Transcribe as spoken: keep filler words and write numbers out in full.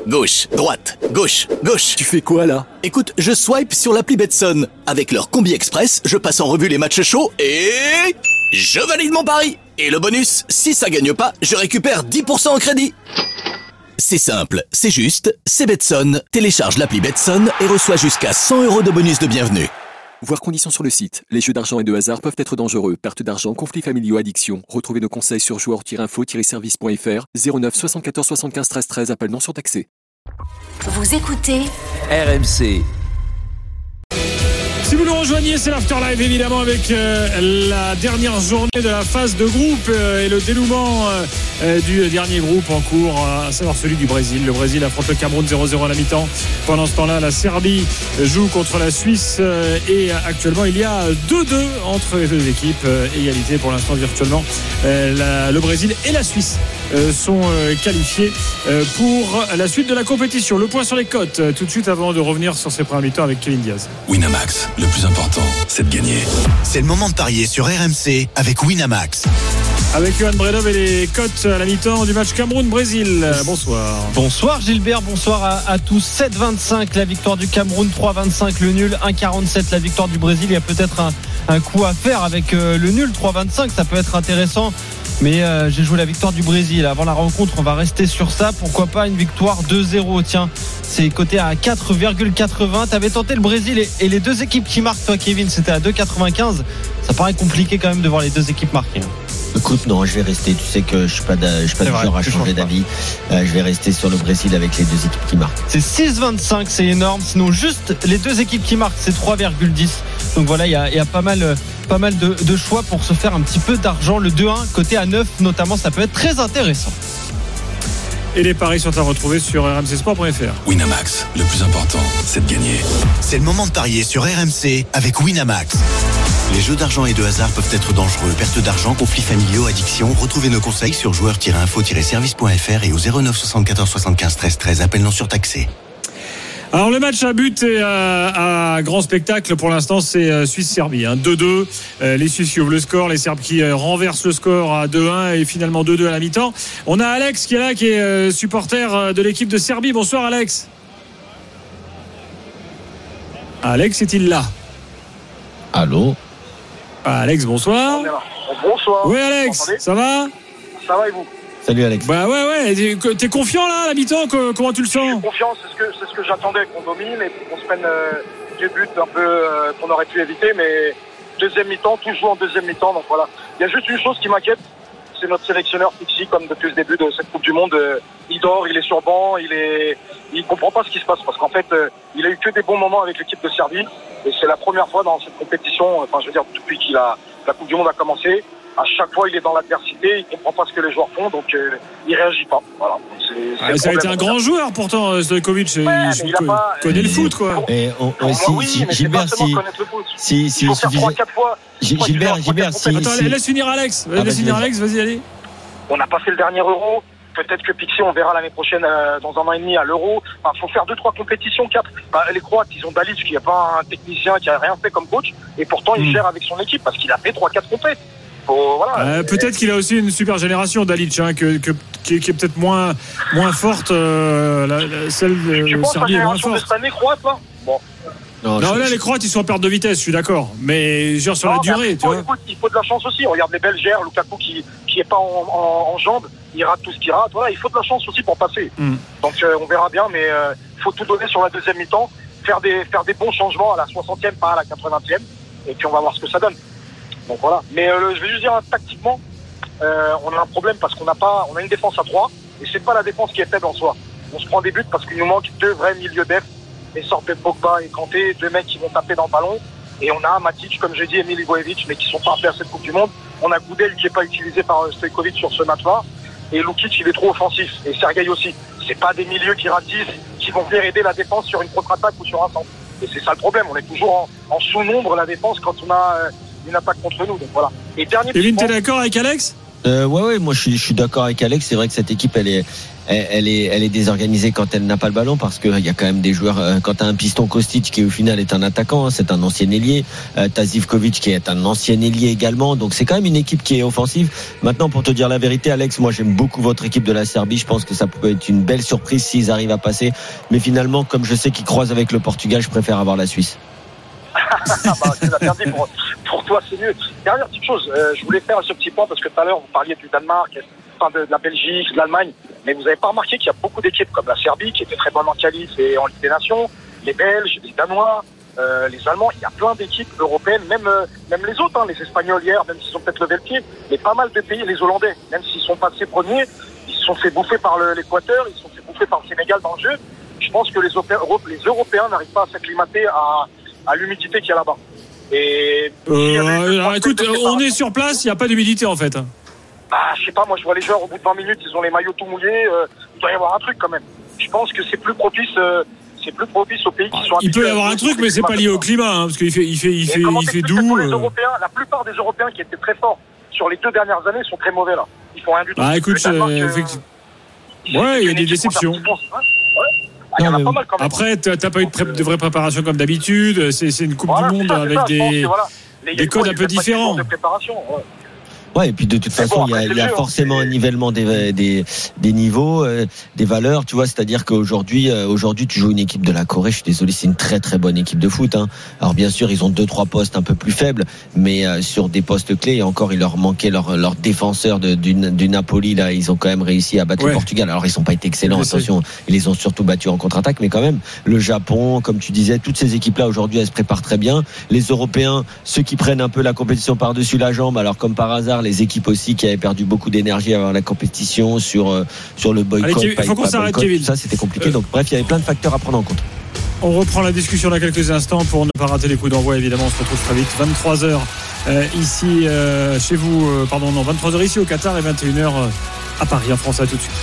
Gauche, droite, gauche, gauche. Tu fais quoi là ? Écoute, je swipe sur l'appli Betson. Avec leur Combi Express, je passe en revue les matchs chauds et... je valide mon pari. Et le bonus, si ça gagne pas, je récupère dix pour cent en crédit. C'est simple, c'est juste, c'est Betson. Télécharge l'appli Betson et reçois jusqu'à cent euros de bonus de bienvenue. Voir conditions sur le site. Les jeux d'argent et de hasard peuvent être dangereux. Perte d'argent, conflits familiaux, addiction. Retrouvez nos conseils sur joueurs tiret info tiret service point f r. zéro neuf soixante-quatorze soixante-quinze treize treize. Appel non surtaxé. Vous écoutez R M C. Si vous nous rejoignez, c'est l'After Live évidemment avec euh, la dernière journée de la phase de groupe euh, et le dénouement euh, du dernier groupe en cours, à savoir celui du Brésil. Le Brésil affronte le Cameroun zéro zéro à la mi-temps. Pendant ce temps-là, la Serbie joue contre la Suisse euh, et actuellement il y a deux deux entre les deux équipes. Euh, égalité pour l'instant virtuellement. Euh, la, le Brésil et la Suisse euh, sont euh, qualifiés euh, pour la suite de la compétition. Le point sur les cotes euh, tout de suite avant de revenir sur ces premières mi-temps avec Kevin Diaz. Winamax. Le plus important, c'est de gagner. C'est le moment de parier sur R M C avec Winamax. Avec Johan Bredov et les cotes à la mi-temps du match Cameroun-Brésil. Bonsoir. Bonsoir Gilbert, bonsoir à, à tous. sept vingt-cinq la victoire du Cameroun, trois vingt-cinq le nul, un quarante-sept la victoire du Brésil. Il y a peut-être un, un coup à faire avec euh, le nul, trois vingt-cinq, ça peut être intéressant. Mais euh, j'ai joué la victoire du Brésil. Avant la rencontre, on va rester sur ça. Pourquoi pas une victoire deux zéro. Tiens, c'est coté à quatre virgule quatre-vingts. T'avais tenté le Brésil et, et les deux équipes qui marquent, toi Kevin, c'était à deux virgule quatre-vingt-quinze. Ça paraît compliqué quand même de voir les deux équipes marquer. Écoute, non, je vais rester. Tu sais que je suis pas, je suis pas du vrai, genre à changer d'avis. Euh, je vais rester sur le Brésil avec les deux équipes qui marquent. C'est six vingt-cinq, c'est énorme. Sinon, juste les deux équipes qui marquent, c'est trois virgule dix. Donc voilà, il y a, il y a pas mal, pas mal de, de choix pour se faire un petit peu d'argent. Le deux un, côté à neuf notamment, ça peut être très intéressant. Et les paris sont à retrouver sur r m c sport point f r. Winamax. Le plus important, c'est de gagner. C'est le moment de parier sur R M C avec Winamax. Les jeux d'argent et de hasard peuvent être dangereux. Perte d'argent, conflits familiaux, addiction. Retrouvez nos conseils sur joueurs tiret info tiret service point f r et au zéro neuf soixante-quatorze soixante-quinze treize treize. Appel non surtaxé. Alors le match à but et à, à grand spectacle pour l'instant, c'est Suisse-Serbie, hein. deux deux. Euh, les Suisses qui ouvrent le score, les Serbes qui euh, renversent le score à deux un et finalement deux deux à la mi-temps. On a Alex qui est là, qui est euh, supporter de l'équipe de Serbie. Bonsoir Alex. Alex est-il là ? Allô ? Ah, Alex, bonsoir. Bonsoir. Oui Alex, ça va ? Ça va et vous ? Salut Alex. Bah ouais ouais, t'es confiant là à la mi-temps, comment tu le sens ? Je suis confiant, c'est ce que, c'est ce que j'attendais, qu'on domine et qu'on se prenne euh, des buts un peu euh, qu'on aurait pu éviter, mais deuxième mi-temps, toujours en deuxième mi-temps, donc voilà. Il y a juste une chose qui m'inquiète, c'est notre sélectionneur Pixi, comme depuis le début de cette Coupe du Monde, euh, il dort, il est sur banc, il est, il comprend pas ce qui se passe, parce qu'en fait, euh, il a eu que des bons moments avec l'équipe de Serbie, et c'est la première fois dans cette compétition, enfin je veux dire depuis qu'il a, la Coupe du Monde a commencé. À chaque fois, il est dans l'adversité, il comprend pas ce que les joueurs font, donc euh, il réagit pas. Voilà. C'est, c'est ah, ça a été un grand joueur pourtant, Stojkovic. Ouais, il, il, il pas, connaît le foot, quoi. Et on, on, moi, si, oui, si, mais Gilbert, c'est pas si, seulement connaître le foot. si, si, il faut il faire suffisait... trois, quatre fois. Gilbert, Gilbert, si, Attends, si... laisse finir Alex. Ah, laisse finir Alex, vas-y, allez. On a passé le dernier Euro. Peut-être que Pixi, on verra l'année prochaine, euh, dans un an et demi, à l'Euro. Enfin, faut faire deux, trois compétitions, quatre. Bah, les Croates, ils ont Dalic, qui n'est pas un technicien, qui a rien fait comme coach. Et pourtant, il mmh. gère avec son équipe, parce qu'il a fait trois, quatre compétitions. Faut, voilà, euh, peut-être qu'il a aussi une super génération, Dalic, hein, que, que, qui, qui est peut-être moins, moins forte, euh, la, la, celle de tu penses Serbie la est moins génération forte. de cette année croate, là bon. Non, non je, là, je... les Croates, ils sont en perte de vitesse, je suis d'accord. Mais genre sur non, la durée, il tu faut, vois. Écoute, il faut de la chance aussi. Regarde les Belgières, Lukaku qui, qui est pas en, en, en jambes, il rate tout ce qu'il rate. Voilà, il faut de la chance aussi pour passer. Mm. Donc, euh, on verra bien, mais il euh, faut tout donner sur la deuxième mi-temps, faire des, faire des bons changements à la soixantième, pas à la quatre-vingtième, et puis on va voir ce que ça donne. Donc voilà. Mais euh, je vais juste dire, tactiquement, euh, on a un problème parce qu'on n'a pas, on a une défense à trois, et c'est pas la défense qui est faible en soi. On se prend des buts parce qu'il nous manque deux vrais milieux def, et sortent Pogba et Kanté, deux mecs qui vont taper dans le ballon. Et on a Matic, comme je dis, et Milivojevic, mais qui sont pas appelés à cette Coupe du Monde. On a Goudel qui est pas utilisé par Stojkovic sur ce match-là. Et Lukic, il est trop offensif. Et Sergueï aussi. C'est pas des milieux qui ratissent, qui vont venir aider la défense sur une contre-attaque ou sur un centre. Et c'est ça le problème. On est toujours en, en sous-nombre, la défense, quand on a euh, une attaque contre nous. Donc voilà. Et dernier Kevin, t'es d'accord avec Alex ? Euh, ouais, ouais, moi je suis, je suis d'accord avec Alex. C'est vrai que cette équipe, elle est, elle, elle est, elle est désorganisée quand elle n'a pas le ballon parce qu'il y a quand même des joueurs. Euh, quand t'as un piston Kostic qui au final est un attaquant, hein, c'est un ancien ailier. Euh, t'as Zivkovic qui est un ancien ailier également. Donc c'est quand même une équipe qui est offensive. Maintenant, pour te dire la vérité, Alex, moi j'aime beaucoup votre équipe de la Serbie. Je pense que ça peut être une belle surprise s'ils arrivent à passer. Mais finalement, comme je sais qu'ils croisent avec le Portugal, je préfère avoir la Suisse. bah, c'est la dernière pour, pour toi, c'est mieux. Dernière petite chose, euh, je voulais faire ce petit point parce que tout à l'heure vous parliez du Danemark, enfin de, de la Belgique, de l'Allemagne, mais vous n'avez pas remarqué qu'il y a beaucoup d'équipes comme la Serbie qui était très bonne en qualif et en Ligue des Nations, les Belges, les Danois, euh, les Allemands, il y a plein d'équipes européennes, même euh, même les autres, hein, les Espagnols hier, même s'ils ont peut-être levé le pied, mais pas mal de pays, les Hollandais, même s'ils sont passés premiers, ils se sont fait bouffer par le, l'Équateur, ils se sont fait bouffer par le Sénégal dans le jeu. Je pense que les, les Européens n'arrivent pas à s'acclimater à à l'humidité qu'il y a là-bas. Et euh, alors écoute, on est sur place, il n'y a pas d'humidité en fait. Bah, je sais pas, moi je vois les joueurs au bout de vingt minutes, ils ont les maillots tout mouillés, euh, il doit y avoir un truc quand même. Je pense que c'est plus propice, euh, c'est plus propice aux pays qui ah, sont il peut y avoir un truc, mais c'est pas lié au climat, hein, parce qu'il fait, il fait, il fait, il fait doux. Les Européens, la plupart des Européens qui étaient très forts sur les deux dernières années sont très mauvais là. Ils font rien du tout. Ah écoute, euh, ouais, il y a des déceptions. Ah, non, pas après, t'as, t'as pas eu de, pré- de vraie préparation comme d'habitude. C'est, c'est une Coupe voilà, du Monde ça, avec ça, des, que, voilà. des codes un peu différents. De préparation, ouais. Ouais, et puis de toute c'est façon, bon, il y a, il y a forcément un nivellement des, des, des niveaux, euh, des valeurs, tu vois. C'est-à-dire qu'aujourd'hui, euh, aujourd'hui, tu joues une équipe de la Corée. Je suis désolé, c'est une très très bonne équipe de foot. Hein. Alors bien sûr, ils ont deux trois postes un peu plus faibles, mais euh, sur des postes clés, et encore, il leur manquait leur leur défenseur de, du, du Napoli. Là, ils ont quand même réussi à battre ouais. le Portugal. Alors ils sont pas été excellents, je attention. Sais. Ils les ont surtout battus en contre-attaque, mais quand même, le Japon, comme tu disais, toutes ces équipes-là aujourd'hui, elles se préparent très bien. Les Européens, ceux qui prennent un peu la compétition par-dessus la jambe. Alors comme par hasard, les équipes aussi qui avaient perdu beaucoup d'énergie avant la compétition sur euh, sur le boycott. Allez, il faut qu'on s'arrête, Kevin. Ça, c'était compliqué. Donc bref, il y avait plein de facteurs à prendre en compte. On reprend la discussion dans quelques instants pour ne pas rater les coups d'envoi. Évidemment, on se retrouve très vite. vingt-trois heures euh, ici euh, chez vous. Euh, pardon, non, vingt-trois heures ici au Qatar et vingt et une heures euh, à Paris, en France. À tout de suite.